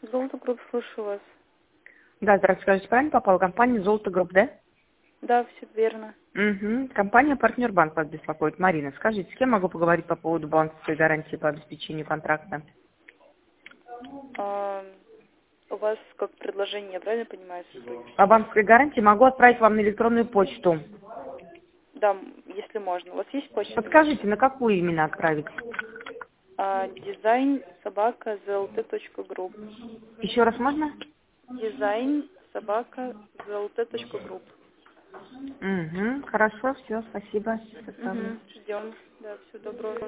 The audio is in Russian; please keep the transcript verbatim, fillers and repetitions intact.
Золото Групп, слушаю вас. Да, здравствуйте, скажите, правильно попала? Компания Золото Групп, да? Да, все верно. Угу. Компания Партнер Банк вас беспокоит. Марина, скажите, с кем могу поговорить по поводу банковской гарантии по обеспечению контракта? А, у вас как предложение, я правильно понимаю, сотрудничество? По банковской гарантии могу отправить вам на электронную почту. Да, м, если можно. У вас есть почта Подскажите, наша? на какую именно отправить? А, дизайн собака злт.групп. Еще раз можно? Дизайн собака злт.групп. Угу. Хорошо, все, спасибо. Отправлю. Угу, ждем. Да, всего доброго.